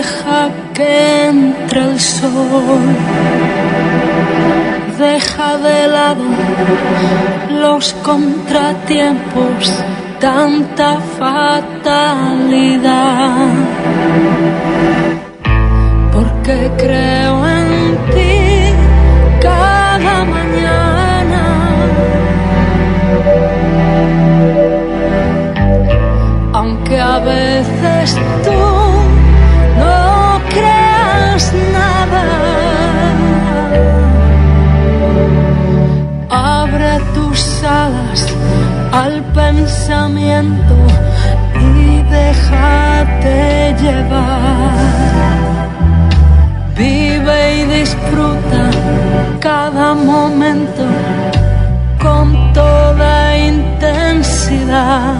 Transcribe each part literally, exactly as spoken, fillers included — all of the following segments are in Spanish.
deja que entre el sol. Deja de lado los contratiempos, tanta fatalidad. Porque creo en ti cada mañana. Aunque a veces tú no creas nada, abre tus alas al pensamiento y déjate llevar. Vive y disfruta cada momento con toda intensidad.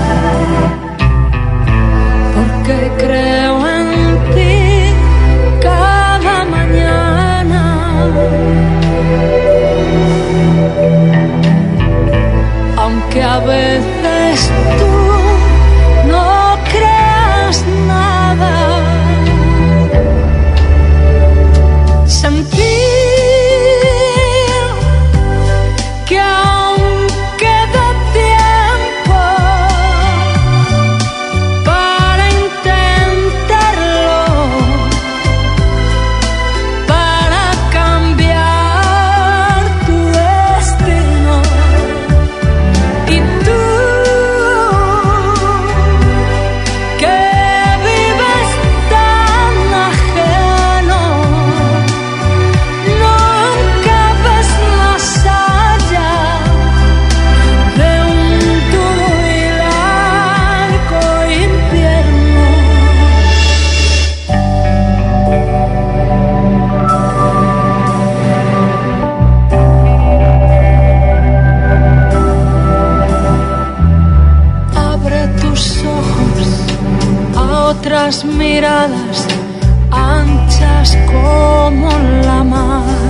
Porque creo en ti cada mañana. Aunque a veces tú no creas nada, sentir que aún queda tiempo para intentarlo, para cambiar tu destino. Y tú, que vives tan ajeno, nunca ves más allá de un duro y largo invierno. Abre tus ojos a otras miradas anchas como la mar.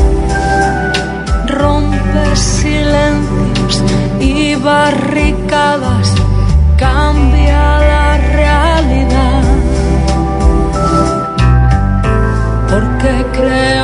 Rompe silencios y barricadas, cambia la realidad. Porque creo